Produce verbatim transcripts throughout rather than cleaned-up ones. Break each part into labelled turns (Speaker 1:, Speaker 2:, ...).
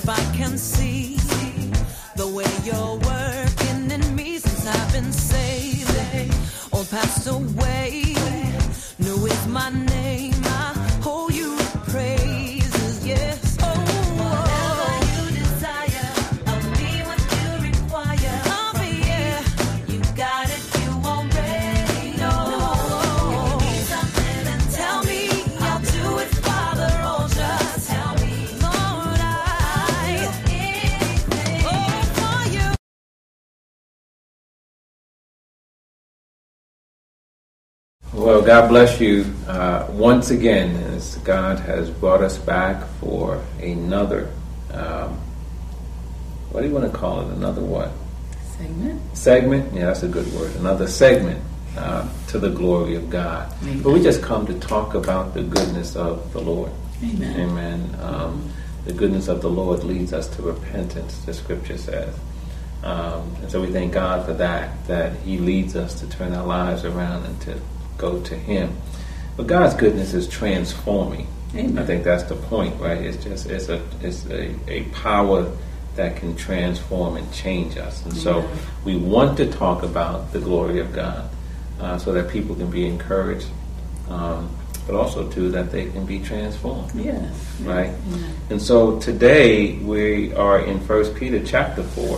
Speaker 1: life I can see the way you're working in me since I've been saved. All passed away, new is my name. I owe you praises, yes. Oh, whatever you desire, I'll be what you require. I'll be, yeah, you got it, you already know. If you need something, then tell me, I'll do it, Father, or just tell me, Lord, I will do anything oh, for you.
Speaker 2: Well, God bless you uh, once again, as God has brought us back for another, um, what do you want to call it? Another what?
Speaker 3: Segment.
Speaker 2: Segment? Yeah, that's a good word. Another segment uh, to the glory of God.
Speaker 3: Amen.
Speaker 2: But we just come to talk about the goodness of the Lord.
Speaker 3: Amen.
Speaker 2: Amen. Um, the goodness of the Lord leads us to repentance, the scripture says. Um, and so we thank God for that, that He leads us to turn our lives around and to go to Him. But God's goodness is transforming.
Speaker 3: Amen.
Speaker 2: I think that's the point, right? It's just it's a it's a, a power that can transform and change us. And so
Speaker 3: Amen.
Speaker 2: we want to talk about the glory of God uh, so that people can be encouraged, um, but also too that they can be transformed.
Speaker 3: Yes.
Speaker 2: Right?
Speaker 3: Amen.
Speaker 2: And so today we are in First Peter chapter four,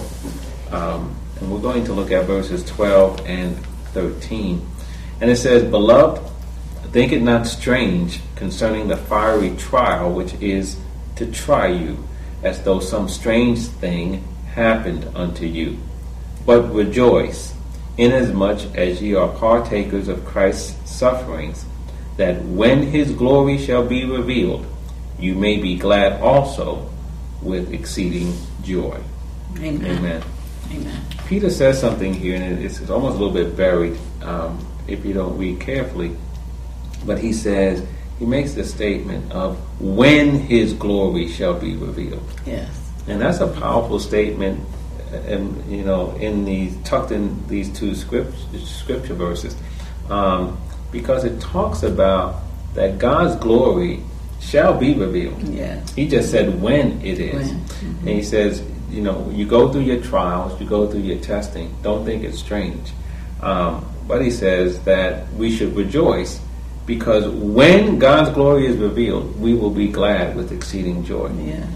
Speaker 2: um, and we're going to look at verses twelve and thirteen. And it says, "Beloved, think it not strange concerning the fiery trial which is to try you, as though some strange thing happened unto you. But rejoice, inasmuch as ye are partakers of Christ's sufferings, that when His glory shall be revealed, you may be glad also with exceeding joy."
Speaker 3: Amen.
Speaker 2: Amen.
Speaker 3: Amen.
Speaker 2: Peter says something here, and it's, it's almost a little bit buried um, if you don't read carefully. But he says, he makes the statement of when His glory shall be revealed.
Speaker 3: Yes.
Speaker 2: And that's a powerful statement, and you know, in these tucked in these two script, scripture verses, um, because it talks about that God's glory shall be revealed.
Speaker 3: Yes.
Speaker 2: He just said when it is.
Speaker 3: When. Mm-hmm.
Speaker 2: And he says, you know, you go through your trials, you go through your testing, don't think it's strange. Um, but he says that we should rejoice, because when God's glory is revealed, we will be glad with exceeding joy.
Speaker 3: Yes.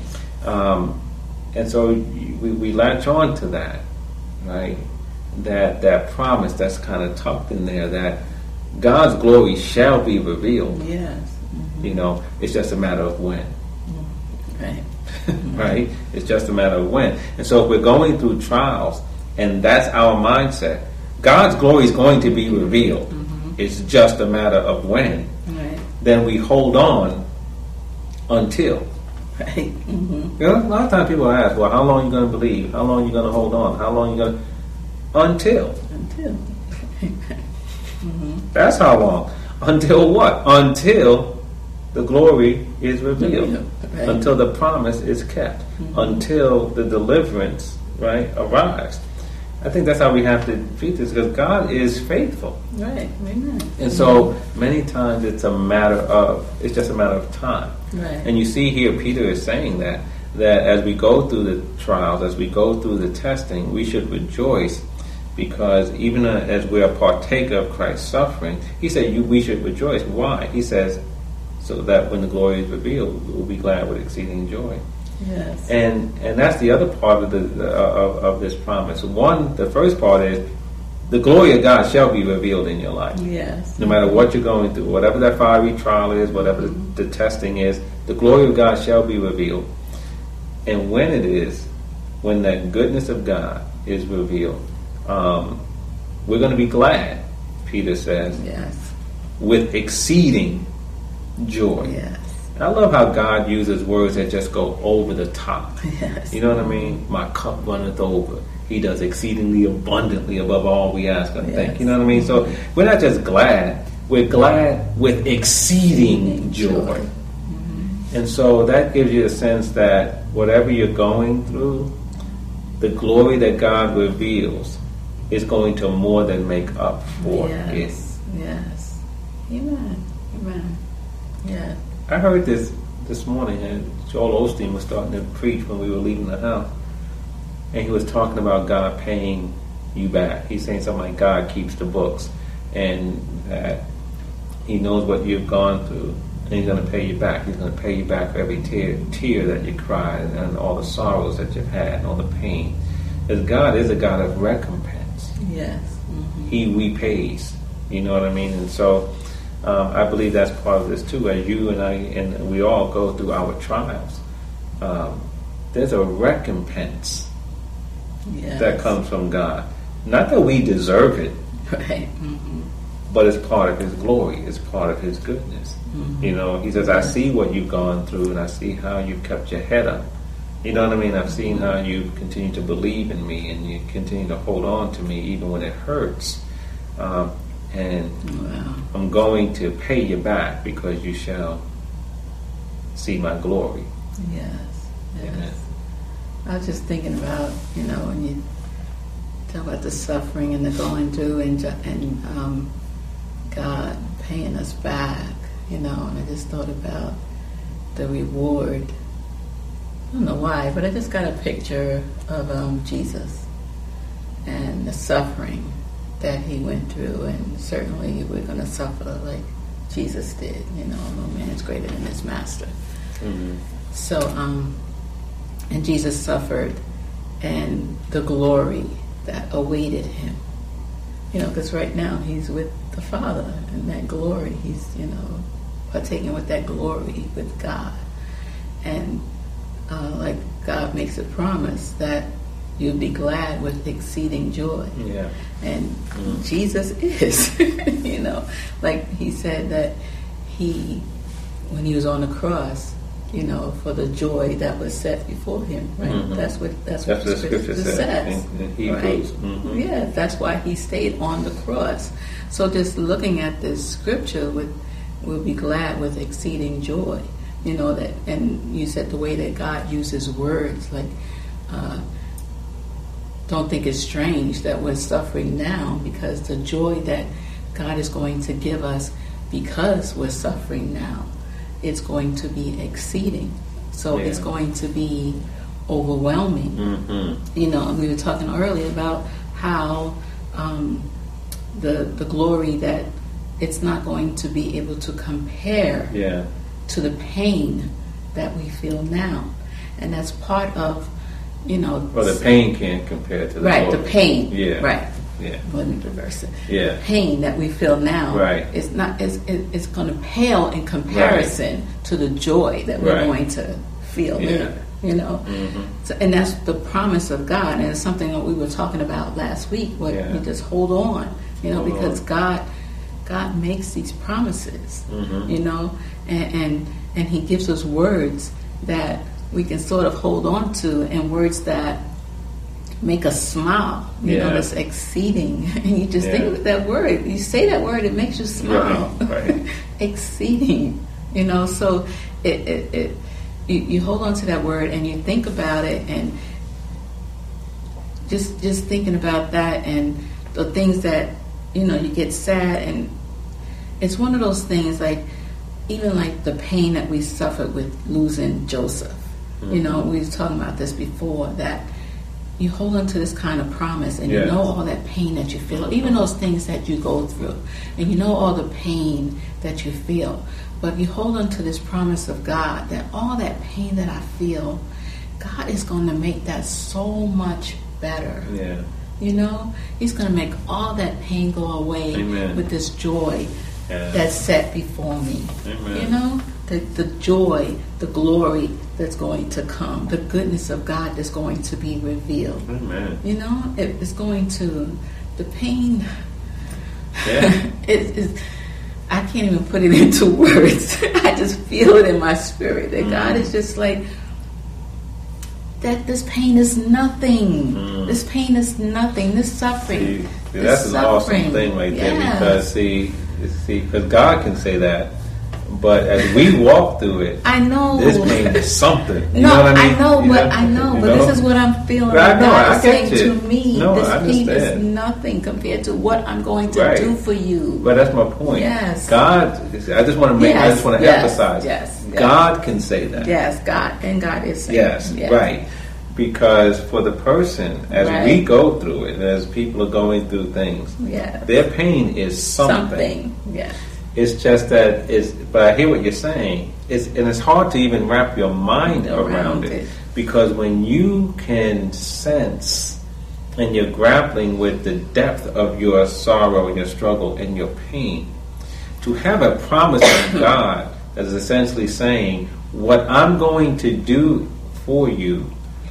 Speaker 2: Um, and so we, we latch on to that, right? That that promise that's kind of tucked in there, that God's glory shall be revealed.
Speaker 3: Yes. Mm-hmm.
Speaker 2: You know, it's just a matter of when.
Speaker 3: Right.
Speaker 2: Right? It's just a matter of when. And so if we're going through trials, and that's our mindset, God's glory is going to be revealed. Mm-hmm. It's just a matter of when.
Speaker 3: Right.
Speaker 2: Then we hold on until.
Speaker 3: Right. Mm-hmm.
Speaker 2: You know, a lot of times people ask, well, how long are you going to believe? How long are you going to hold on? How long are you going to... Until.
Speaker 3: Until. Mm-hmm.
Speaker 2: That's how long. Until what? Until the glory is revealed.
Speaker 3: Right.
Speaker 2: Until the promise is kept. Mm-hmm. Until the deliverance, right, arrives. I think that's how we have to treat this, because God is faithful.
Speaker 3: Right. Amen.
Speaker 2: And so many times it's a matter of, it's just a matter of time.
Speaker 3: Right.
Speaker 2: And you see here Peter is saying that, that as we go through the trials, as we go through the testing, we should rejoice, because even uh, as we are partaker of Christ's suffering, he said you, we should rejoice. Why? He says, so that when the glory is revealed, we will be glad with exceeding joy.
Speaker 3: Yes.
Speaker 2: And and that's the other part of the, the of, of this promise. One, the first part is the glory of God shall be revealed in your life.
Speaker 3: Yes.
Speaker 2: No matter what you're going through, whatever that fiery trial is, whatever the, the testing is, the glory of God shall be revealed. And when it is, when the goodness of God is revealed, um, we're going to be glad, Peter says,
Speaker 3: Yes.
Speaker 2: with exceeding joy.
Speaker 3: Yes.
Speaker 2: I love how God uses words that just go over the top.
Speaker 3: Yes.
Speaker 2: You know what I mean? My cup runneth over. He does exceedingly abundantly above all we ask or
Speaker 3: Yes.
Speaker 2: think. You know what I mean? So we're not just glad. We're glad with exceeding joy.
Speaker 3: joy. Mm-hmm.
Speaker 2: And so that gives you a sense that whatever you're going through, the glory that God reveals is going to more than make up for
Speaker 3: yes.
Speaker 2: it.
Speaker 3: Yes. Amen. Amen. Yes.
Speaker 2: I heard this this morning, and Joel Osteen was starting to preach when we were leaving the house, and he was talking about God paying you back. He's saying something like God keeps the books, and that He knows what you've gone through, and He's going to pay you back. He's going to pay you back for every tear, tear that you cried, and all the sorrows that you've had, and all the pain. Because God is a God of recompense.
Speaker 3: Yes. Mm-hmm.
Speaker 2: He repays. You know what I mean? And so um, I believe that's part of this too. As you and I and we all go through our trials, um, there's a recompense
Speaker 3: Yes.
Speaker 2: that comes from God. Not that we deserve it,
Speaker 3: Right. Mm-hmm.
Speaker 2: but it's part of His glory. It's part of His goodness.
Speaker 3: Mm-hmm.
Speaker 2: You know, He says, I see what you've gone through, and I see how you've kept your head up. You know what I mean? I've seen how you continue to believe in me, and you continue to hold on to me even when it hurts. Um, and
Speaker 3: Wow.
Speaker 2: I'm going to pay you back because you shall see my glory.
Speaker 3: Yes. Yes.
Speaker 2: Amen.
Speaker 3: I was just thinking about, you know, when you talk about the suffering and the going through and, ju- and um, God paying us back, you know, and I just thought about the reward. I don't know why, but I just got a picture of um, Jesus and the suffering that He went through, and certainly we're going to suffer like Jesus did. You know, no man is greater than his master.
Speaker 2: Mm-hmm.
Speaker 3: So, um, and Jesus suffered, and the glory that awaited Him. You know, because right now He's with the Father, and that glory, He's, you know, partaking with that glory with God. And uh, like God makes a promise that you'll be glad with exceeding joy.
Speaker 2: Yeah.
Speaker 3: And
Speaker 2: Mm.
Speaker 3: Jesus is, you know, like He said that He, when He was on the cross, you know, for the joy that was set before Him, right?
Speaker 2: Mhm.
Speaker 3: That's what that's,
Speaker 2: That's
Speaker 3: what
Speaker 2: what the scripture says,
Speaker 3: says.
Speaker 2: in- in Hebrews.
Speaker 3: Right?
Speaker 2: Mhm.
Speaker 3: Yeah, that's why He stayed on the cross. So just looking at this scripture, would will be glad with exceeding joy. You know that, and you said the way that God uses words, like. Uh, Don't think it's strange that we're suffering now, because the joy that God is going to give us because we're suffering now, it's going to be exceeding. So
Speaker 2: Yeah.
Speaker 3: it's going to be overwhelming.
Speaker 2: Mm-hmm.
Speaker 3: You know, we were talking earlier about how um, the the glory that it's not going to be able to compare
Speaker 2: Yeah.
Speaker 3: to the pain that we feel now, and that's part of, you know.
Speaker 2: Well, the pain can't compare to the
Speaker 3: Right,
Speaker 2: glory.
Speaker 3: the pain.
Speaker 2: Yeah.
Speaker 3: Right.
Speaker 2: Yeah.
Speaker 3: Let me reverse it.
Speaker 2: Yeah.
Speaker 3: The pain that we feel now.
Speaker 2: Right.
Speaker 3: It's not. It's it, it's going to pale in comparison to the joy that we're
Speaker 2: Right.
Speaker 3: going to feel
Speaker 2: Yeah.
Speaker 3: later. You know.
Speaker 2: Mm-hmm.
Speaker 3: So, and that's the promise of God, and it's something that we were talking about last week. What
Speaker 2: Yeah.
Speaker 3: we just hold on, you know,
Speaker 2: Hold
Speaker 3: because
Speaker 2: on.
Speaker 3: God, God makes these promises.
Speaker 2: Mhm.
Speaker 3: You know, and, and and He gives us words that we can sort of hold on to, and words that make us smile. You
Speaker 2: Yeah.
Speaker 3: know, that's exceeding. And you just
Speaker 2: Yeah.
Speaker 3: think with that word, you say that word, it makes you smile.
Speaker 2: Right, right.
Speaker 3: Exceeding. You know, so it, it, it you, you hold on to that word and you think about it, and just just thinking about that and the things that, you know, you get sad, and it's one of those things, like even like the pain that we suffered with losing Joseph.
Speaker 2: Mm-hmm.
Speaker 3: You know, we were talking about this before, that you hold on to this kind of promise, and
Speaker 2: Yes.
Speaker 3: you know all that pain that you feel, even those things that you go through, and you know all the pain that you feel, but you hold on to this promise of God that all that pain that I feel, God is going to make that so much better.
Speaker 2: Yeah.
Speaker 3: You know, He's going to make all that pain go away
Speaker 2: Amen.
Speaker 3: with this joy
Speaker 2: Yeah.
Speaker 3: that's set before me.
Speaker 2: Amen.
Speaker 3: You know, the the joy, the glory that's going to come, the goodness of God that's going to be revealed.
Speaker 2: Amen.
Speaker 3: You know, it, it's going to, the pain,
Speaker 2: Yeah.
Speaker 3: it, it's, I can't even put it into words. I just feel it in my spirit that
Speaker 2: Mm.
Speaker 3: God is just like, that this pain is nothing.
Speaker 2: Mm.
Speaker 3: This pain is nothing. This suffering.
Speaker 2: See, see,
Speaker 3: this
Speaker 2: that's an awesome
Speaker 3: suffering.
Speaker 2: thing right there,
Speaker 3: Yes.
Speaker 2: because see, see, because God can say that, But as we walk through it,
Speaker 3: I know
Speaker 2: this pain is something. You
Speaker 3: no,
Speaker 2: know what I mean?
Speaker 3: I know,
Speaker 2: You
Speaker 3: but
Speaker 2: know?
Speaker 3: I know,
Speaker 2: You
Speaker 3: but
Speaker 2: know?
Speaker 3: this is what I'm feeling.
Speaker 2: But I know,
Speaker 3: God
Speaker 2: I
Speaker 3: is
Speaker 2: get
Speaker 3: saying
Speaker 2: you.
Speaker 3: to me,
Speaker 2: No,
Speaker 3: this
Speaker 2: I
Speaker 3: pain is
Speaker 2: understand.
Speaker 3: nothing compared to what I'm going to
Speaker 2: Right.
Speaker 3: do for you.
Speaker 2: But that's my point.
Speaker 3: Yes.
Speaker 2: God, I just want to make, I
Speaker 3: Yes,
Speaker 2: just want to
Speaker 3: yes,
Speaker 2: emphasize,
Speaker 3: yes, yes.
Speaker 2: God can say that.
Speaker 3: Yes, God, and God is saying,
Speaker 2: Yes,
Speaker 3: yes.
Speaker 2: right. Because for the person, as
Speaker 3: Right.
Speaker 2: we go through it, and as people are going through things,
Speaker 3: Yes.
Speaker 2: their pain is something.
Speaker 3: Something, yes.
Speaker 2: It's just that it's. But I hear what you're saying. It's and it's hard to even wrap your mind around,
Speaker 3: Around
Speaker 2: it,
Speaker 3: it.
Speaker 2: because when you can sense and you're grappling with the depth of your sorrow and your struggle and your pain, to have a promise from God that is essentially saying, "What I'm going to do for you."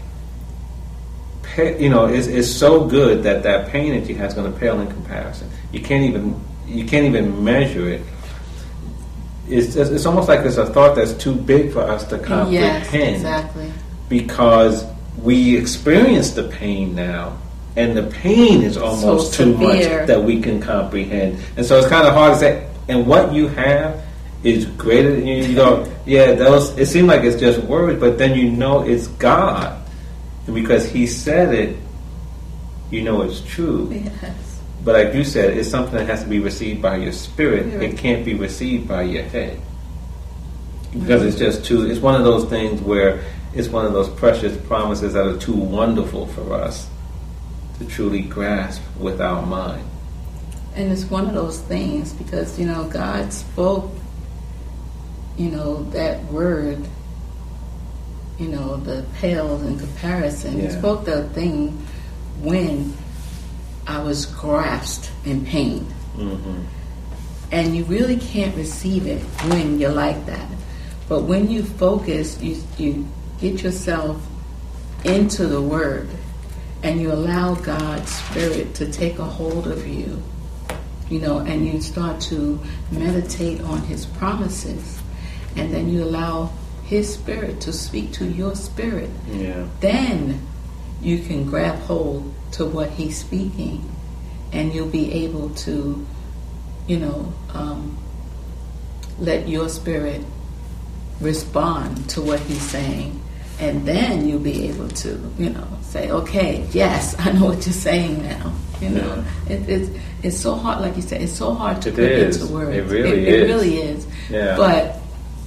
Speaker 2: You know, it's, it's so good that that pain that you have is going to pale in comparison. You can't even you can't even measure it. It's just, it's almost like it's a thought that's too big for us to comprehend.
Speaker 3: Yes, exactly.
Speaker 2: Because we experience the pain now, and the pain is almost
Speaker 3: So
Speaker 2: too much
Speaker 3: severe.
Speaker 2: that we can comprehend. And so it's kind of hard to say. And what you have is greater than you. You go, yeah, those. It seems like it's just words, but then you know it's God. And because He said it, you know it's true.
Speaker 3: Yes.
Speaker 2: But like you said, it's something that has to be received by your spirit.
Speaker 3: Yeah.
Speaker 2: It can't be received by your head. Because it's just too, it's one of those things where it's one of those precious promises that are too wonderful for us to truly grasp with our mind.
Speaker 3: And it's one of those things because, you know, God spoke, you know, that word, you know, the pales in comparison. He
Speaker 2: Yeah.
Speaker 3: spoke that thing when I was grasped in pain.
Speaker 2: Mm-hmm.
Speaker 3: And you really can't receive it when you're like that. But when you focus, you, you get yourself into the Word and you allow God's Spirit to take a hold of you, you know, and you start to meditate on His promises, and then you allow His Spirit to speak to your spirit,
Speaker 2: Yeah.
Speaker 3: then you can grab hold to what He's speaking, and you'll be able to, you know, um, let your spirit respond to what He's saying, and then you'll be able to, you know, say, okay, yes, I know what you're saying now. You know,
Speaker 2: Yeah.
Speaker 3: it, it's it's so hard, like you said, it's so hard to
Speaker 2: It
Speaker 3: put
Speaker 2: is.
Speaker 3: into words.
Speaker 2: It really
Speaker 3: it,
Speaker 2: is.
Speaker 3: It really is.
Speaker 2: Yeah.
Speaker 3: But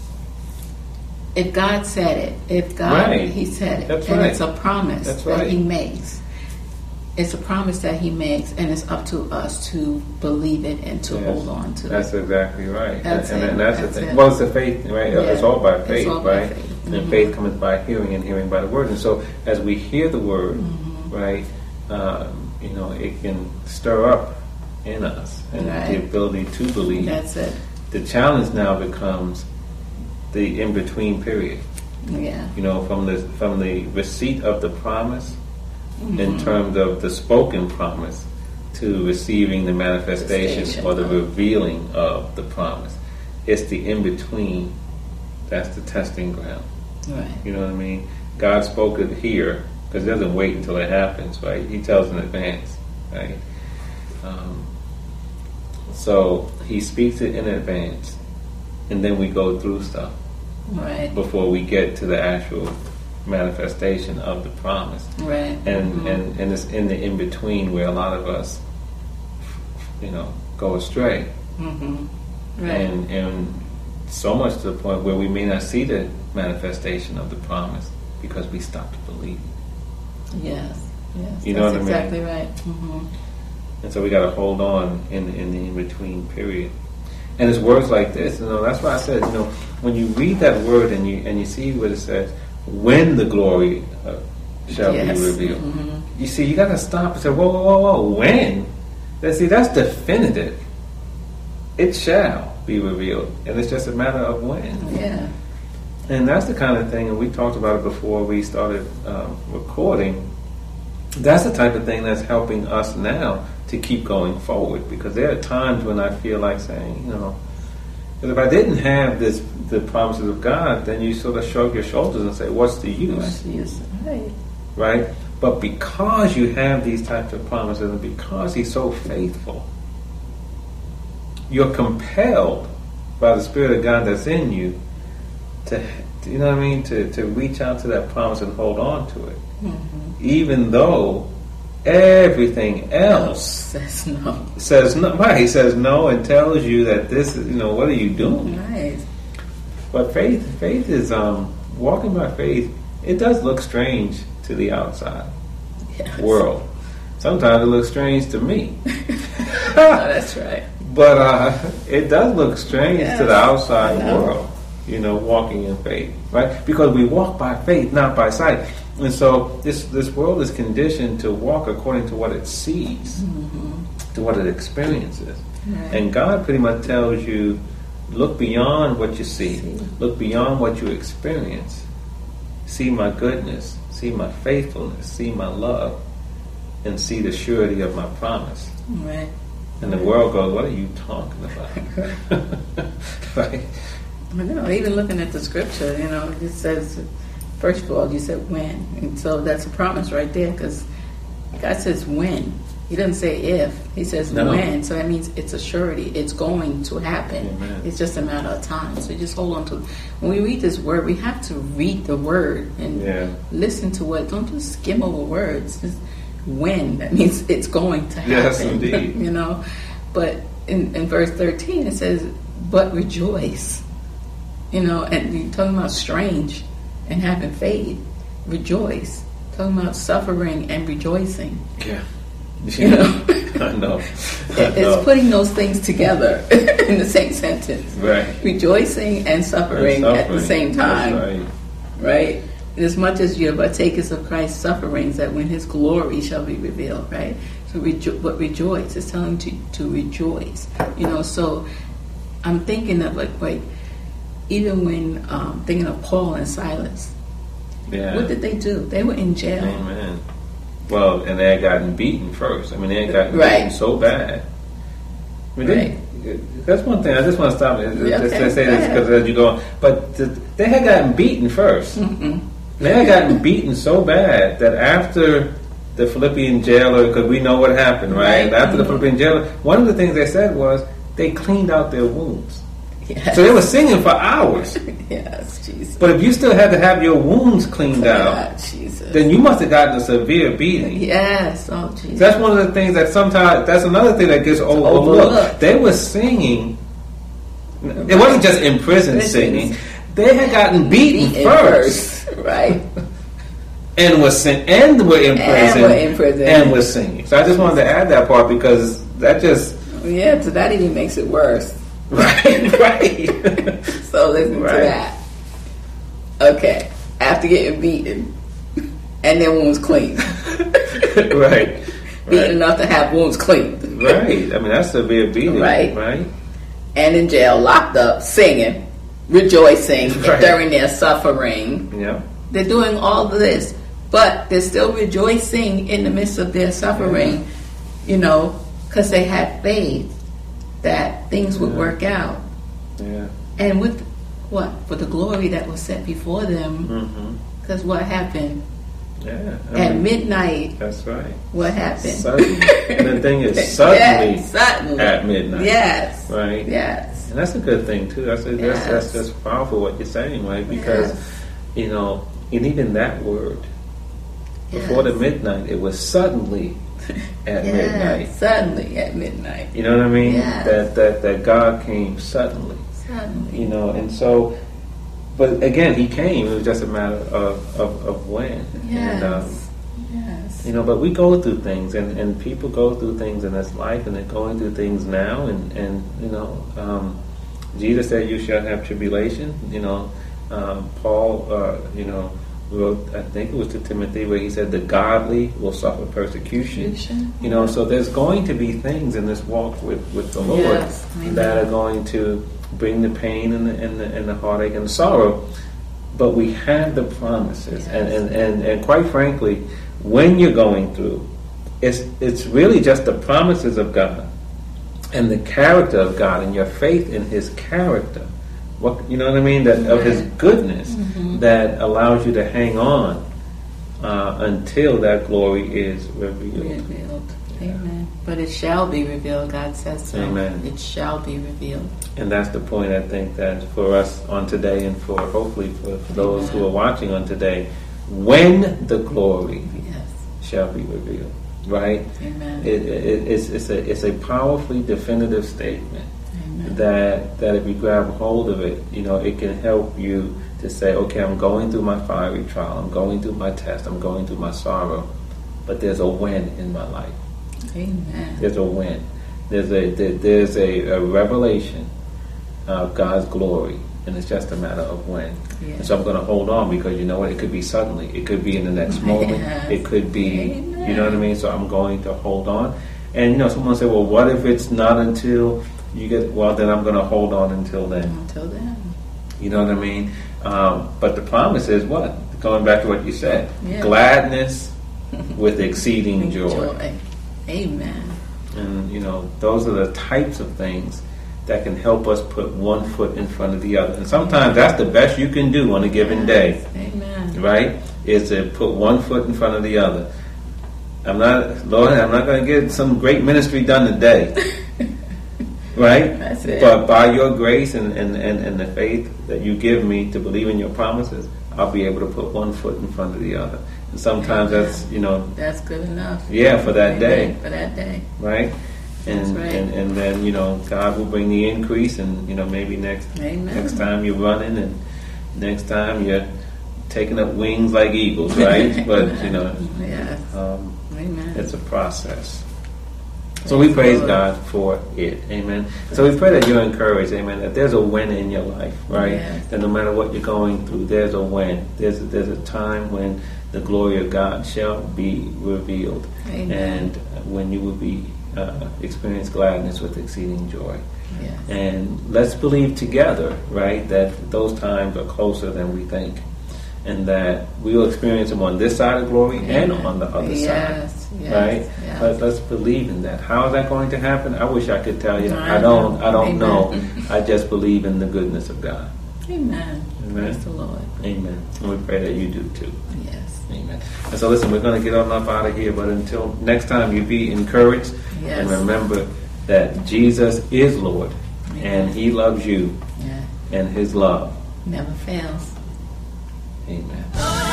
Speaker 3: if God said it, if God,
Speaker 2: Right.
Speaker 3: He said it,
Speaker 2: That's
Speaker 3: and
Speaker 2: right.
Speaker 3: it's a promise
Speaker 2: That's
Speaker 3: that
Speaker 2: right.
Speaker 3: He makes. It's a promise that He makes, and it's up to us to believe it and to
Speaker 2: Yes.
Speaker 3: hold on to
Speaker 2: That's
Speaker 3: it.
Speaker 2: exactly right.
Speaker 3: That's
Speaker 2: and,
Speaker 3: it.
Speaker 2: and that's,
Speaker 3: That's
Speaker 2: the thing.
Speaker 3: it.
Speaker 2: Well, it's the faith, right?
Speaker 3: Yeah.
Speaker 2: It's all by
Speaker 3: It's
Speaker 2: faith,
Speaker 3: all by
Speaker 2: right?
Speaker 3: faith.
Speaker 2: And
Speaker 3: Mhm.
Speaker 2: faith cometh by hearing, and hearing by the word. And so, as we hear the word,
Speaker 3: Mhm.
Speaker 2: right, um, you know, it can stir up in us and
Speaker 3: Right.
Speaker 2: the ability to believe.
Speaker 3: That's it.
Speaker 2: The challenge now becomes the in between period.
Speaker 3: Yeah.
Speaker 2: You know, from the from the receipt of the promise, in
Speaker 3: Mhm.
Speaker 2: terms of the spoken promise, to receiving the manifestation
Speaker 3: Manifestation
Speaker 2: or the
Speaker 3: of-
Speaker 2: revealing of the promise. It's the in between that's the testing ground.
Speaker 3: Right.
Speaker 2: You know what I mean? God spoke it here because He doesn't wait until it happens, right? He tells in advance, right? Um, so He speaks it in advance, and then we go through stuff
Speaker 3: Right.
Speaker 2: before we get to the actual manifestation of the promise.
Speaker 3: Right.
Speaker 2: And
Speaker 3: Mhm.
Speaker 2: and and it's in the in between where a lot of us, you know, go astray,
Speaker 3: Mhm. Right.
Speaker 2: and and so much to the point where we may not see the manifestation of the promise because we stop to believe.
Speaker 3: Yes. Yes.
Speaker 2: You know
Speaker 3: That's
Speaker 2: what I mean?
Speaker 3: exactly right. Mhm.
Speaker 2: And so we got to hold on in in the in between period. And it's words like this, you know. That's why I said, you know, when you read that word and you and you see what it says, when the glory uh, shall
Speaker 3: Yes.
Speaker 2: be revealed.
Speaker 3: Mhm.
Speaker 2: You see, you got to stop and say, whoa, whoa, whoa, whoa, when? Let's see, that's definitive. It shall be revealed, and it's just a matter of when.
Speaker 3: Yeah.
Speaker 2: And that's the kind of thing, and we talked about it before we started um, recording. That's the type of thing that's helping us now to keep going forward, because there are times when I feel like saying, you know, because if I didn't have this, the promises of God, then you sort of shrug your shoulders and say, what's the use?
Speaker 3: What's the use? Right.
Speaker 2: Right? But because you have these types of promises, and because He's so faithful, you're compelled by the Spirit of God that's in you to, you know what I mean, to, to reach out to that promise and hold on to it. Mm-hmm. Even though everything else
Speaker 3: says no.
Speaker 2: Says no. Right, he says no and tells you that this is, you know, what are you doing?
Speaker 3: Right.
Speaker 2: But faith, faith is, um, walking by faith, it does look strange to the outside yes. world. Sometimes it looks strange to me.
Speaker 3: Oh, that's right.
Speaker 2: But uh, it does look strange yes, to the outside
Speaker 3: know.
Speaker 2: world, you know, walking in faith, right? Because we walk by faith, not by sight. And so this this world is conditioned to walk according to what it sees, mm-hmm. to what it experiences. Right. And God pretty much tells you, look beyond what you see. see. Look beyond what you experience. See my goodness. See my faithfulness. See my love. And see the surety of my promise.
Speaker 3: Right.
Speaker 2: And the world goes, what are you talking about? Right?
Speaker 3: I know, even looking at the scripture, you know, it says, first of all, you said when. And so that's a promise right there, because God says when. He doesn't say if. He says no. when. So that means it's a surety. It's going to happen. Amen. It's just a matter of time. So just hold on to it. When we read this word, we have to read the word and yeah. listen to what. Don't just skim over words. Just when. That means it's going to happen.
Speaker 2: Yes, indeed.
Speaker 3: You know? But in, in verse thirteen, it says, but rejoice. You know, and you're talking about strange and having faith. Rejoice. Talking about suffering and rejoicing.
Speaker 2: Yeah.
Speaker 3: You know?
Speaker 2: I know. I
Speaker 3: it's
Speaker 2: know.
Speaker 3: Putting those things together in the same sentence.
Speaker 2: Right.
Speaker 3: Rejoicing and suffering, and suffering. At the same time.
Speaker 2: That's right.
Speaker 3: Right? Inasmuch as you are partakers of Christ's sufferings, that when his glory shall be revealed, right? So rejo- but rejoice. It's telling to to rejoice. You know, so I'm thinking of like like even when um, thinking of Paul and Silas.
Speaker 2: Yeah.
Speaker 3: What did they do? They were in jail.
Speaker 2: Amen. Well, and they had gotten beaten first. I mean, they had gotten
Speaker 3: right.
Speaker 2: beaten so bad. I mean,
Speaker 3: right.
Speaker 2: they, that's one thing. I just want to stop and
Speaker 3: yeah,
Speaker 2: just
Speaker 3: okay.
Speaker 2: say this because as you go on. But th- they had gotten beaten first. Mm-mm. They had gotten beaten so bad that after the Philippian jailer, because we know what happened, right? right. After mm-hmm. the Philippian jailer, one of the things they said was they cleaned out their wounds.
Speaker 3: Yes.
Speaker 2: So they were singing for hours.
Speaker 3: Yes, Jesus.
Speaker 2: But if you still had to have your wounds cleaned
Speaker 3: oh,
Speaker 2: out,
Speaker 3: God, Jesus.
Speaker 2: then you must have gotten a severe beating.
Speaker 3: Yes, oh Jesus.
Speaker 2: That's one of the things that sometimes, that's another thing that gets overlooked. overlooked. They were singing, right. It wasn't just in prison Prisons. singing. They had gotten beaten, beaten first.
Speaker 3: first. Right.
Speaker 2: And were sing- and were in prison.
Speaker 3: And were in prison.
Speaker 2: And were singing. So I just wanted to add that part because that just...
Speaker 3: Yeah, so that even makes it worse.
Speaker 2: Right, right.
Speaker 3: So listen right. to that. Okay, after getting beaten, and their wounds cleaned.
Speaker 2: right.
Speaker 3: Beaten
Speaker 2: right.
Speaker 3: enough to have wounds cleaned.
Speaker 2: Right. I mean, that's severe beating. Right. Right.
Speaker 3: And in jail, locked up, singing, rejoicing right. during their suffering.
Speaker 2: Yeah.
Speaker 3: They're doing all of this, but they're still rejoicing in the midst of their suffering, yeah. you know, because they had faith that things would yeah. work out.
Speaker 2: Yeah.
Speaker 3: And with what? For the glory that was set before them. Because mm-hmm. what happened?
Speaker 2: Yeah. I
Speaker 3: At
Speaker 2: mean,
Speaker 3: midnight.
Speaker 2: That's right.
Speaker 3: What happened?
Speaker 2: Suddenly. And the thing is, suddenly,
Speaker 3: yes, suddenly
Speaker 2: at midnight.
Speaker 3: Yes.
Speaker 2: Right?
Speaker 3: Yes.
Speaker 2: And that's a good thing, too. That's, a,
Speaker 3: yes.
Speaker 2: that's, that's just powerful what you're saying, right? Because, yes. you know, and even that word, yes. before the midnight, it was suddenly at
Speaker 3: yeah,
Speaker 2: midnight.
Speaker 3: Suddenly at midnight.
Speaker 2: You know what I mean?
Speaker 3: Yes.
Speaker 2: That, that that God came suddenly.
Speaker 3: Suddenly.
Speaker 2: You know, and so, but again, He came. It was just a matter of, of, of when.
Speaker 3: Yes.
Speaker 2: And, um,
Speaker 3: yes.
Speaker 2: You know, but we go through things, and, and people go through things in this life, and they're going through things now, and, and you know, um, Jesus said, you shall have tribulation. You know, um, Paul, uh, you know, wrote, I think it was to Timothy, where he said the godly will suffer persecution. persecution. You know, so there's going to be things in this walk with, with the Lord
Speaker 3: yes,
Speaker 2: that are going to bring the pain and the, and the, and the heartache and the sorrow. But we have the promises. Yes. And, and, and, and quite frankly, when you're going through, it's it's really just the promises of God and the character of God and your faith in His character. What, you know what I mean? That of His goodness mm-hmm. that allows you to hang on uh, until that glory is revealed.
Speaker 3: Revealed. Yeah. Amen. But it shall be revealed. God says so.
Speaker 2: Amen.
Speaker 3: It shall be revealed.
Speaker 2: And that's the point, I think, that for us on today and for hopefully for, for those
Speaker 3: Amen.
Speaker 2: who are watching on today, when the glory
Speaker 3: Yes.
Speaker 2: shall be revealed, right?
Speaker 3: Amen.
Speaker 2: It, it, it's, it's, a, it's a powerfully definitive statement
Speaker 3: Amen.
Speaker 2: that, that if you grab hold of it, you know, it can help you to say, okay, I'm going through my fiery trial, I'm going through my test, I'm going through my sorrow, but there's a win in my life.
Speaker 3: Amen.
Speaker 2: There's a win. There's a there- there's a, a revelation of God's glory, and it's just a matter of when.
Speaker 3: Yes.
Speaker 2: And so I'm going to hold on because you know what? It could be suddenly. It could be in the next moment.
Speaker 3: Yes.
Speaker 2: It could be,
Speaker 3: Amen.
Speaker 2: you know what I mean? So I'm going to hold on. And you know, someone said, well, what if it's not until you get? Well, then I'm going to hold on until then.
Speaker 3: Until then.
Speaker 2: You know what I mean? Um, but the promise is what? Going back to what you said,
Speaker 3: Yeah.
Speaker 2: gladness with exceeding joy.
Speaker 3: Joy. Amen.
Speaker 2: And, you know, those are the types of things that can help us put one foot in front of the other. And sometimes that's the best you can do on a given day,
Speaker 3: Amen.
Speaker 2: right? Is to put one foot in front of the other. I'm not, Lord, I'm not going to get some great ministry done today, right?
Speaker 3: That's it.
Speaker 2: But by your grace and, and, and, and the faith that you give me to believe in your promises, I'll be able to put one foot in front of the other. And sometimes that's, you know,
Speaker 3: That's good enough.
Speaker 2: yeah, for that
Speaker 3: Amen.
Speaker 2: day.
Speaker 3: For that day.
Speaker 2: Right? And,
Speaker 3: That's right.
Speaker 2: and and then, you know, God will bring the increase, and, you know, maybe next
Speaker 3: Amen.
Speaker 2: next time you're running, and next time you're taking up wings like eagles, right? But, you know,
Speaker 3: Yes.
Speaker 2: um,
Speaker 3: Amen.
Speaker 2: it's a process. So we praise
Speaker 3: Lord.
Speaker 2: God for it. Amen. So we pray that you're encouraged, amen, that there's a win in your life, right?
Speaker 3: Yes.
Speaker 2: That no matter what you're going through, there's a win. There's a, there's a time when the glory of God shall be revealed.
Speaker 3: Amen.
Speaker 2: And when you will be uh, experience gladness with exceeding joy.
Speaker 3: Yes.
Speaker 2: And let's believe together, right, that those times are closer than we think. And that we will experience them on this side of glory and
Speaker 3: Amen.
Speaker 2: on the other
Speaker 3: Yes,
Speaker 2: side.
Speaker 3: yes,
Speaker 2: Right?
Speaker 3: yes.
Speaker 2: Let, let's believe in that. How is that going to happen? I wish I could tell you.
Speaker 3: I
Speaker 2: I don't
Speaker 3: know.
Speaker 2: I don't know.
Speaker 3: Amen.
Speaker 2: I just believe in the goodness of God.
Speaker 3: Amen.
Speaker 2: Amen.
Speaker 3: Praise the Lord.
Speaker 2: Amen. And we pray that you do too.
Speaker 3: Yes.
Speaker 2: Amen. And so listen, we're going to get on up out of here, but until next time, you be encouraged.
Speaker 3: Yes.
Speaker 2: And remember that Jesus is Lord,
Speaker 3: Amen.
Speaker 2: and He loves you,
Speaker 3: Yeah.
Speaker 2: and His love.
Speaker 3: Never fails.
Speaker 2: Amen.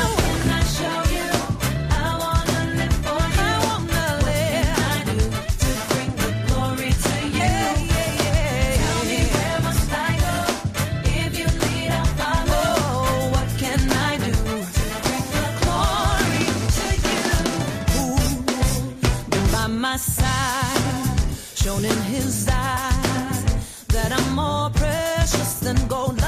Speaker 1: My side, shown in his eyes that I'm more precious than gold.